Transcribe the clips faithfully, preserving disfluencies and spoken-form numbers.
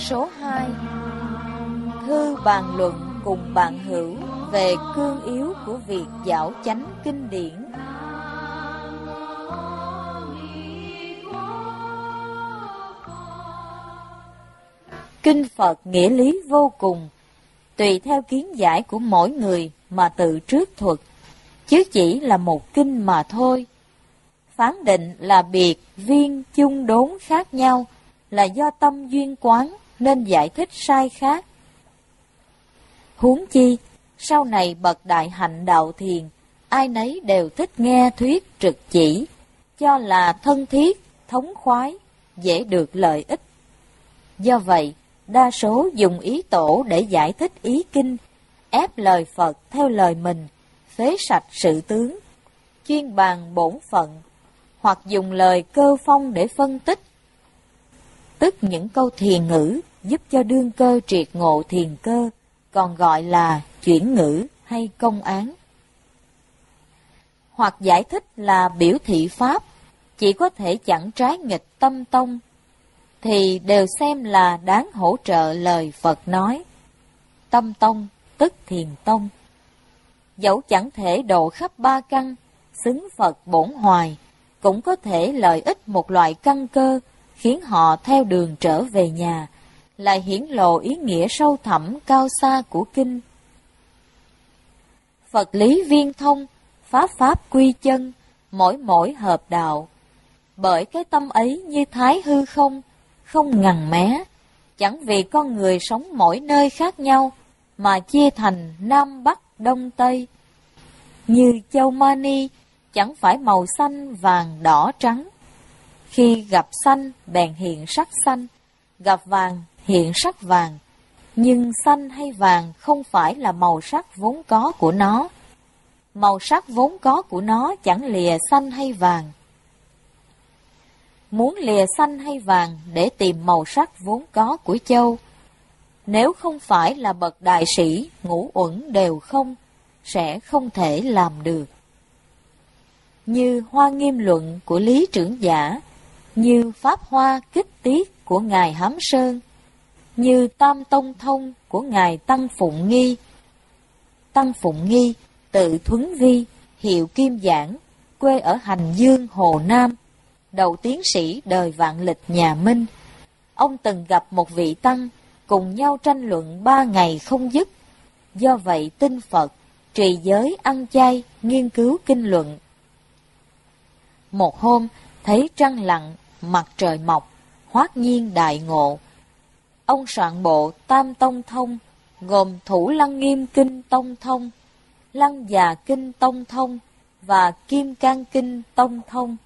Số hai. Thư bàn luận cùng bạn hữu về cương yếu của việc giảo chánh kinh điển. Kinh Phật nghĩa lý vô cùng, tùy theo kiến giải của mỗi người mà tự trước thuật, chứ chỉ là một kinh mà thôi. Phán định là biệt, viên, chung, đốn khác nhau, là do tâm duyên quán nên giải thích sai khác. Huống chi, sau này bậc đại hạnh đạo thiền, ai nấy đều thích nghe thuyết trực chỉ, cho là thân thiết, thống khoái, dễ được lợi ích. Do vậy, đa số dùng ý tổ để giải thích ý kinh, ép lời Phật theo lời mình, phế sạch sự tướng, chuyên bàn bổn phận, hoặc dùng lời cơ phong để phân tích, tức những câu thiền ngữ giúp cho đương cơ triệt ngộ thiền cơ, còn gọi là chuyển ngữ hay công án. Hoặc giải thích là biểu thị pháp, chỉ có thể chẳng trái nghịch tâm tông, thì đều xem là đáng hỗ trợ lời Phật nói. Tâm tông tức thiền tông. Dẫu chẳng thể độ khắp ba căn, xứng Phật bổn hoài, cũng có thể lợi ích một loại căn cơ, khiến họ theo đường trở về nhà, lại hiển lộ ý nghĩa sâu thẳm cao xa của kinh. Phật lý viên thông, pháp pháp quy chân, mỗi mỗi hợp đạo. Bởi cái tâm ấy như thái hư không, không ngằn mé, chẳng vì con người sống mỗi nơi khác nhau, mà chia thành Nam Bắc Đông Tây. Như châu mani, chẳng phải màu xanh vàng đỏ trắng. Khi gặp xanh bèn hiện sắc xanh, gặp vàng hiện sắc vàng. Nhưng xanh hay vàng không phải là màu sắc vốn có của nó. Màu sắc vốn có của nó chẳng lìa xanh hay vàng. Muốn lìa xanh hay vàng để tìm màu sắc vốn có của châu, nếu không phải là bậc đại sĩ ngũ uẩn đều không, sẽ không thể làm được. Như Hoa Nghiêm Luận của Lý Trưởng Giả, như Pháp Hoa Kích Tiết của Ngài Hám Sơn, như Tam Tông Thông của Ngài Tăng Phụng Nghi. Tăng Phụng Nghi, tự Thuấn Vi, hiệu Kim Giảng, quê ở Hành Dương, Hồ Nam, đầu tiến sĩ đời Vạn Lịch nhà Minh. Ông từng gặp một vị tăng, cùng nhau tranh luận ba ngày không dứt. Do vậy tin Phật, trì giới ăn chay, nghiên cứu kinh luận. Một hôm, thấy trăng lặn, mặt trời mọc, hoát nhiên đại ngộ. Ông soạn bộ Tam Tông Thông, gồm Thủ Lăng Nghiêm Kinh Tông Thông, Lăng Già Kinh Tông Thông và Kim Cang Kinh Tông Thông.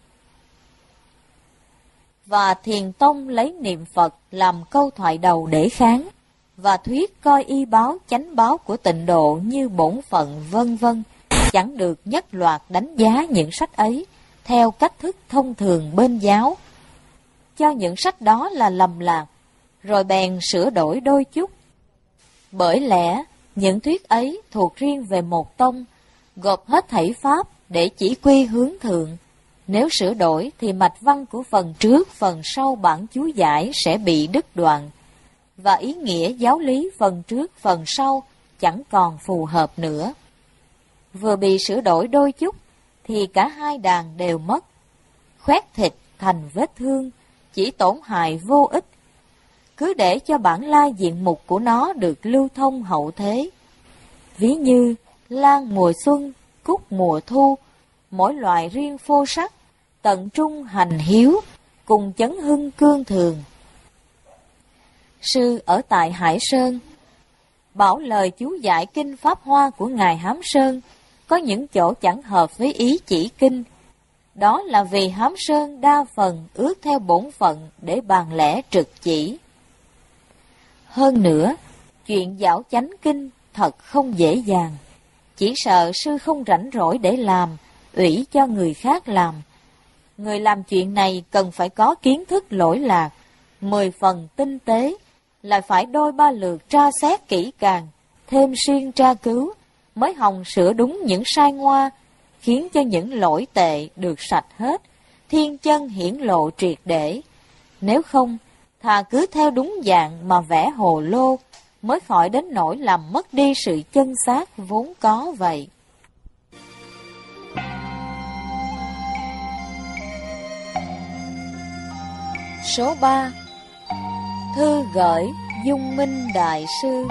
Và Thiền Tông lấy niệm Phật làm câu thoại đầu để kháng, và thuyết coi y báo chánh báo của tịnh độ như bổn phận vân vân, chẳng được nhất loạt đánh giá những sách ấy theo cách thức thông thường bên giáo, cho những sách đó là lầm lạc, rồi bèn sửa đổi đôi chút. Bởi lẽ những thuyết ấy thuộc riêng về một tông, gộp hết thảy pháp để chỉ quy hướng thượng. Nếu sửa đổi thì mạch văn của phần trước, phần sau bản chú giải sẽ bị đứt đoạn, và ý nghĩa giáo lý phần trước, phần sau chẳng còn phù hợp nữa. Vừa bị sửa đổi đôi chút, thì cả hai đàn đều mất. Khoét thịt thành vết thương, chỉ tổn hại vô ích. Cứ để cho bản la diện mục của nó được lưu thông hậu thế. Ví như lan mùa xuân, cúc mùa thu, mỗi loại riêng phô sắc, tận trung hành hiếu, cùng chấn hưng cương thường. Sư ở tại Hải Sơn bảo lời chú giải kinh Pháp Hoa của Ngài Hám Sơn có những chỗ chẳng hợp với ý chỉ kinh. Đó là vì Hám Sơn đa phần ước theo bổn phận để bàn lẽ trực chỉ. Hơn nữa, chuyện giảo chánh kinh thật không dễ dàng. Chỉ sợ sư không rảnh rỗi để làm, ủy cho người khác làm. Người làm chuyện này cần phải có kiến thức lỗi lạc, mười phần tinh tế, lại phải đôi ba lượt tra xét kỹ càng, thêm xuyên tra cứu, mới hòng sửa đúng những sai ngoa, khiến cho những lỗi tệ được sạch hết, thiên chân hiển lộ triệt để. Nếu không, thà cứ theo đúng dạng mà vẽ hồ lô, mới khỏi đến nỗi làm mất đi sự chân xác vốn có vậy. Số ba. Thư gửi Dung Minh Đại Sư.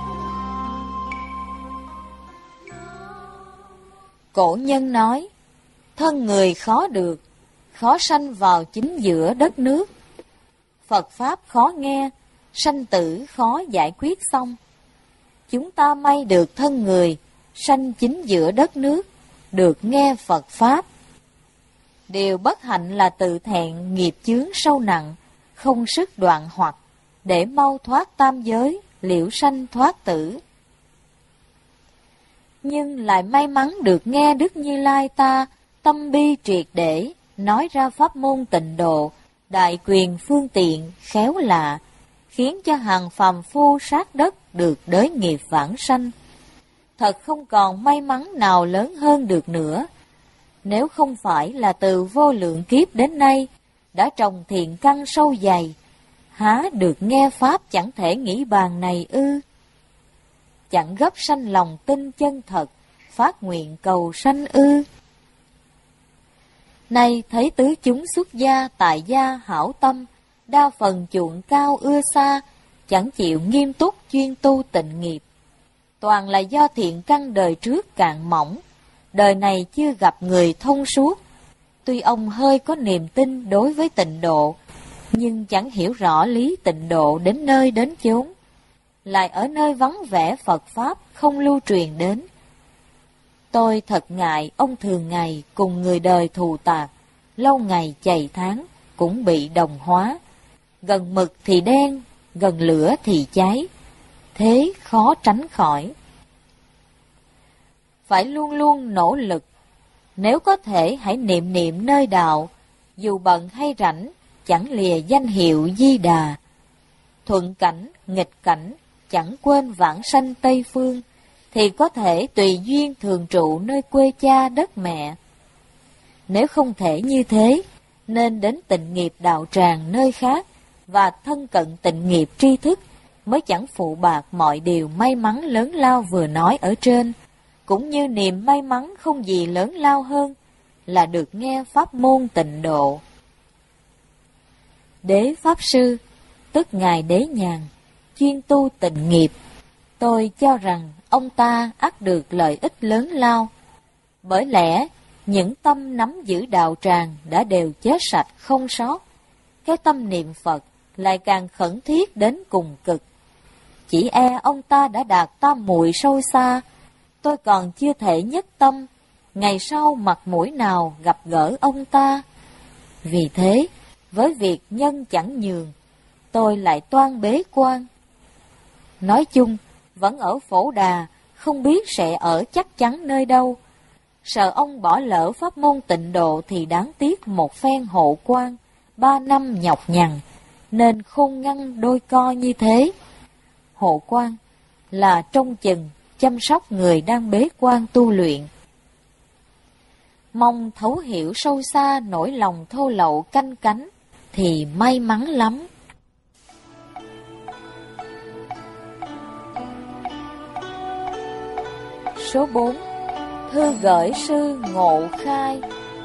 Cổ nhân nói, thân người khó được, khó sanh vào chính giữa đất nước. Phật Pháp khó nghe, sanh tử khó giải quyết xong. Chúng ta may được thân người, sanh chính giữa đất nước, được nghe Phật Pháp. Điều bất hạnh là tự thẹn nghiệp chướng sâu nặng, không sức đoạn hoặc, để mau thoát tam giới, liễu sanh thoát tử. Nhưng lại may mắn được nghe Đức Như Lai ta tâm bi triệt để, nói ra pháp môn tịnh độ, đại quyền phương tiện, khéo lạ, khiến cho hàng phàm phu sát đất được đới nghiệp vãng sanh. Thật không còn may mắn nào lớn hơn được nữa. Nếu không phải là từ vô lượng kiếp đến nay, đã trồng thiện căn sâu dày, há được nghe Pháp chẳng thể nghĩ bàn này ư? Chẳng gấp sanh lòng tin chân thật, phát nguyện cầu sanh ư? Nay thấy tứ chúng xuất gia tại gia hảo tâm, đa phần chuộng cao ưa xa, chẳng chịu nghiêm túc chuyên tu tịnh nghiệp. Toàn là do thiện căn đời trước cạn mỏng, đời này chưa gặp người thông suốt. Tuy ông hơi có niềm tin đối với tịnh độ, nhưng chẳng hiểu rõ lý tịnh độ đến nơi đến chốn, lại ở nơi vắng vẻ Phật Pháp không lưu truyền đến. Tôi thật ngại ông thường ngày cùng người đời thù tạc, lâu ngày chày tháng cũng bị đồng hóa. Gần mực thì đen, gần lửa thì cháy, thế khó tránh khỏi. Phải luôn luôn nỗ lực, nếu có thể hãy niệm niệm nơi đạo, dù bận hay rảnh, chẳng lìa danh hiệu Di Đà. Thuận cảnh, nghịch cảnh, chẳng quên vãng sanh Tây Phương, thì có thể tùy duyên thường trụ nơi quê cha đất mẹ. Nếu không thể như thế, nên đến tịnh nghiệp đạo tràng nơi khác, và thân cận tịnh nghiệp tri thức, mới chẳng phụ bạc mọi điều may mắn lớn lao vừa nói ở trên, cũng như niềm may mắn không gì lớn lao hơn là được nghe pháp môn tịnh độ. Đế Pháp Sư, tức Ngài Đế Nhàn, chuyên tu tịnh nghiệp, tôi cho rằng ông ta ắt được lợi ích lớn lao, bởi lẽ những tâm nắm giữ đạo tràng đã đều chết sạch không sót, cái tâm niệm Phật lại càng khẩn thiết đến cùng cực. Chỉ e ông ta đã đạt tam muội sâu xa, tôi còn chưa thể nhất tâm, ngày sau mặt mũi nào gặp gỡ ông ta. Vì thế, với việc nhân chẳng nhường, tôi lại toan bế quan. Nói chung, vẫn ở Phổ Đà, không biết sẽ ở chắc chắn nơi đâu. Sợ ông bỏ lỡ pháp môn tịnh độ thì đáng tiếc một phen hộ quan, ba năm nhọc nhằn, nên khôn ngăn đôi co như thế. Hộ quan là trông chừng, chăm sóc người đang bế quan tu luyện. Mong thấu hiểu sâu xa nỗi lòng thô lậu canh cánh, thì may mắn lắm. Số bốn. Thư gửi sư Ngộ Khai.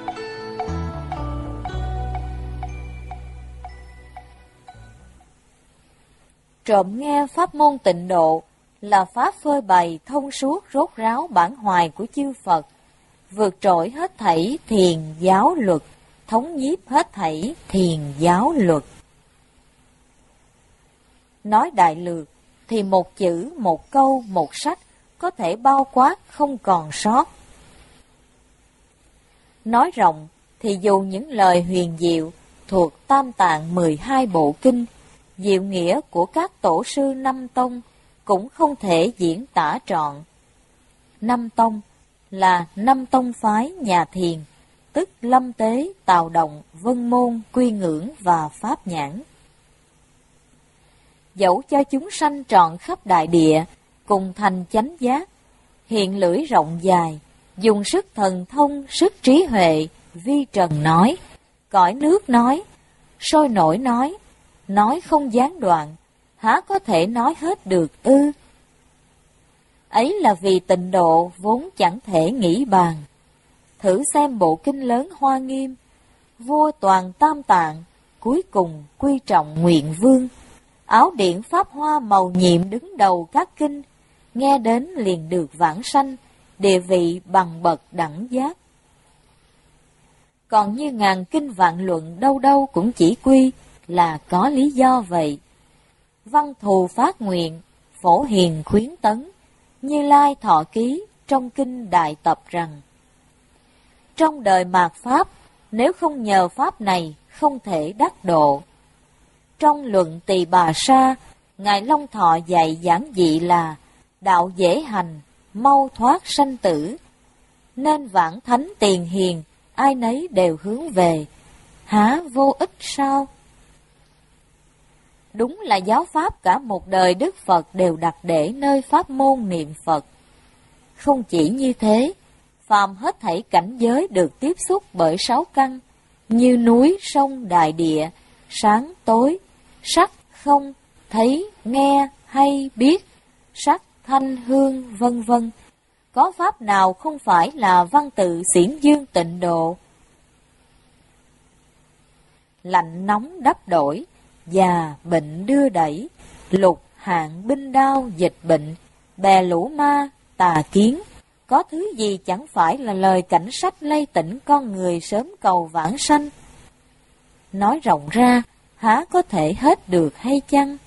Trộm nghe pháp môn tịnh độ là pháp phơi bày thông suốt rốt ráo bản hoài của chư Phật, vượt trội hết thảy thiền giáo luật, thống nhiếp hết thảy thiền giáo luật. Nói đại lược thì một chữ, một câu, một sách có thể bao quát không còn sót. Nói rộng thì dù những lời huyền diệu thuộc Tam Tạng mười hai bộ kinh, diệu nghĩa của các tổ sư năm tông cũng không thể diễn tả trọn. Năm tông là năm tông phái nhà thiền, tức Lâm Tế, Tào Động, Vân Môn, Quy Ngưỡng và Pháp Nhãn. Dẫu cho chúng sanh trọn khắp đại địa, cùng thành chánh giác, hiện lưỡi rộng dài, dùng sức thần thông, sức trí huệ, vi trần nói, cõi nước nói, sôi nổi nói, nói không gián đoạn, há có thể nói hết được ư? Ấy là vì tịnh độ vốn chẳng thể nghĩ bàn. Thử xem bộ kinh lớn Hoa Nghiêm, vua toàn tam tạng, cuối cùng quy trọng nguyện vương. Áo điện pháp hoa màu nhiệm đứng đầu các kinh, nghe đến liền được vãng sanh, địa vị bằng bậc đẳng giác. Còn như ngàn kinh vạn luận đâu đâu cũng chỉ quy là có lý do vậy. Văn thù phát nguyện, phổ hiền khuyến tấn, Như Lai thọ ký trong kinh Đại Tập rằng: trong đời mạt Pháp, nếu không nhờ Pháp này, không thể đắc độ. Trong luận Tỳ Bà Sa, Ngài Long Thọ dạy giản dị là: đạo dễ hành, mau thoát sanh tử. Nên vãng thánh tiền hiền, ai nấy đều hướng về, há vô ích sao? Đúng là giáo pháp cả một đời Đức Phật đều đặt để nơi pháp môn niệm Phật. Không chỉ như thế, phàm hết thảy cảnh giới được tiếp xúc bởi sáu căn, như núi, sông, đại địa, sáng, tối, sắc, không, thấy, nghe, hay, biết, sắc, thanh, hương, vân vân. Có pháp nào không phải là văn tự xiển dương tịnh độ? Lạnh nóng đắp đổi, già bệnh đưa đẩy, lục hạn binh đao dịch bệnh, bè lũ ma, tà kiến. Có thứ gì chẳng phải là lời cảnh sách lay tỉnh con người sớm cầu vãng sanh? Nói rộng ra, há có thể hết được hay chăng?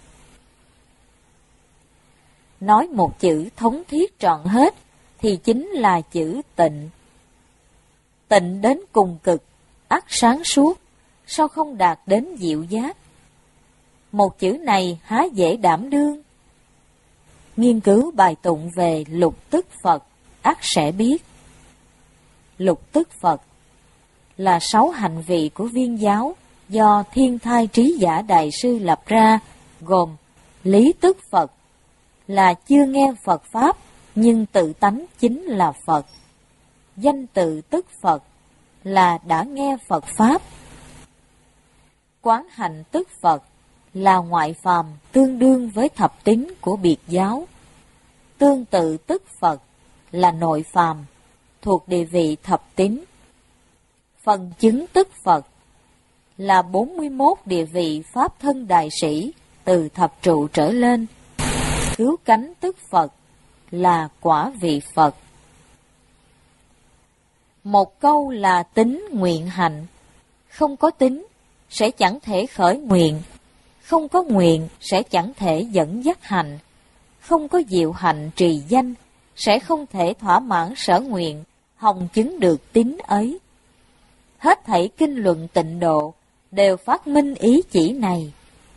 Nói một chữ thống thiết trọn hết, thì chính là chữ tịnh. Tịnh đến cùng cực, ắt sáng suốt, sao không đạt đến diệu giác? Một chữ này há dễ đảm đương? Nghiên cứu bài tụng về lục tức Phật, ắt sẽ biết. Lục tức Phật là sáu hành vị của Viên giáo do Thiên Thai Trí Giả Đại Sư lập ra, gồm lý tức Phật là chưa nghe Phật Pháp nhưng tự tánh chính là Phật. Danh tự tức Phật là đã nghe Phật Pháp. Quán hạnh tức Phật là ngoại phàm tương đương với thập tín của biệt giáo. Tương tự tức Phật là nội phàm thuộc địa vị thập tín. Phần chứng tức Phật là bốn mươi mốt địa vị Pháp thân đại sĩ từ thập trụ trở lên. Cứu cánh tức Phật là quả vị Phật. Một câu là tín nguyện hạnh. Không có tín sẽ chẳng thể khởi nguyện, không có nguyện sẽ chẳng thể dẫn dắt hạnh, không có diệu hạnh trì danh sẽ không thể thỏa mãn sở nguyện, hồng chứng được tín ấy. Hết thảy kinh luận tịnh độ đều phát minh ý chỉ này.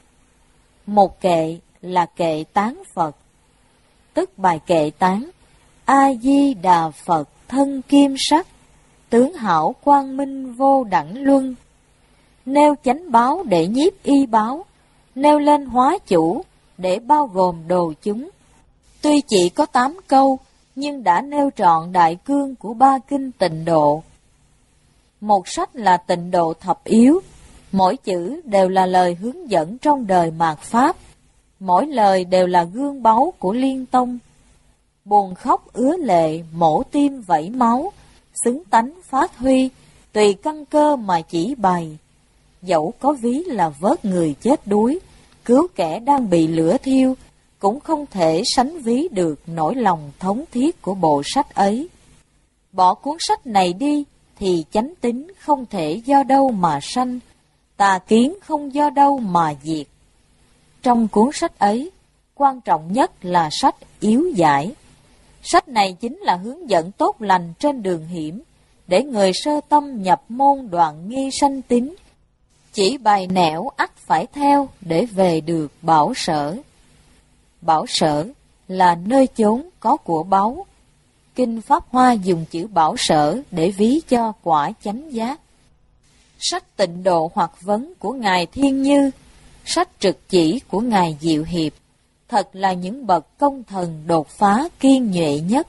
Một kệ là kệ tán Phật, tức bài kệ tán: A Di Đà Phật thân kim sắc, tướng hảo quang minh vô đẳng luân. Nêu chánh báo để nhiếp y báo, nêu lên hóa chủ để bao gồm đồ chúng. Tuy chỉ có tám câu, nhưng đã nêu trọn đại cương của ba kinh tịnh độ. Một sách là tịnh độ thập yếu, mỗi chữ đều là lời hướng dẫn trong đời mạt Pháp, mỗi lời đều là gương báu của liên tông. Buồn khóc ứa lệ, mổ tim vẩy máu, xứng tánh phát huy, tùy căn cơ mà chỉ bày. Dẫu có ví là vớt người chết đuối, cứu kẻ đang bị lửa thiêu, cũng không thể sánh ví được nỗi lòng thống thiết của bộ sách ấy. Bỏ cuốn sách này đi, thì chánh tín không thể do đâu mà sanh, tà kiến không do đâu mà diệt. Trong cuốn sách ấy, quan trọng nhất là sách yếu giải. Sách này chính là hướng dẫn tốt lành trên đường hiểm, để người sơ tâm nhập môn đoạn nghi sanh tín, chỉ bài nẻo ắt phải theo để về được bảo sở. Bảo sở là nơi chốn có của báu. Kinh Pháp Hoa dùng chữ bảo sở để ví cho quả chánh giác. Sách tịnh độ hoặc vấn của Ngài Thiên Như, sách trực chỉ của Ngài Diệu Hiệp, thật là những bậc công thần đột phá kiên nhuệ nhất.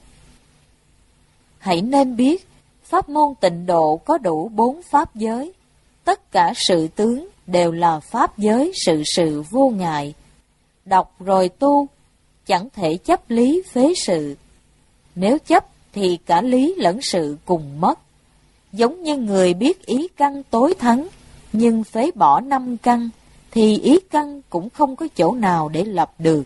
Hãy nên biết, pháp môn tịnh độ có đủ bốn pháp giới, tất cả sự tướng đều là pháp giới sự sự vô ngại. Đọc rồi tu, chẳng thể chấp lý phế sự. Nếu chấp thì cả lý lẫn sự cùng mất. Giống như người biết ý căn tối thắng, nhưng phế bỏ năm căn, thì ý căn cũng không có chỗ nào để lập được.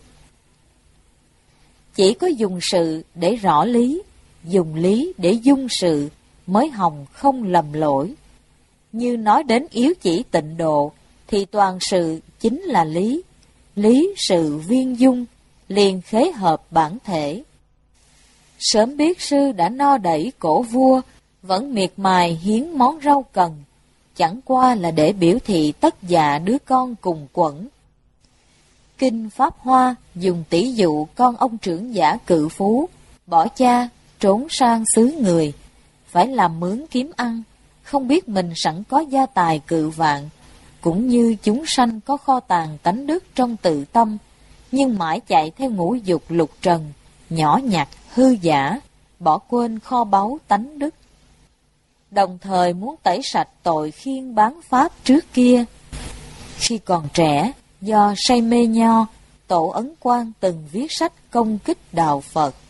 Chỉ có dùng sự để rõ lý, dùng lý để dung sự, mới hòng không lầm lỗi. Như nói đến yếu chỉ tịnh độ, thì toàn sự chính là lý, lý sự viên dung, liền khế hợp bản thể. Sớm biết sư đã no đẩy cổ vua, vẫn miệt mài hiến món rau cần, chẳng qua là để biểu thị tất dạ đứa con cùng quẩn. Kinh Pháp Hoa dùng tỷ dụ con ông trưởng giả cự phú, bỏ cha, trốn sang xứ người, phải làm mướn kiếm ăn, không biết mình sẵn có gia tài cự vạn, cũng như chúng sanh có kho tàng tánh đức trong tự tâm, nhưng mãi chạy theo ngũ dục lục trần, nhỏ nhặt, hư giả, bỏ quên kho báu tánh đức. Đồng thời muốn tẩy sạch tội khiên bán pháp trước kia. Khi còn trẻ, do say mê nho, Tổ Ấn Quang từng viết sách công kích đạo Phật.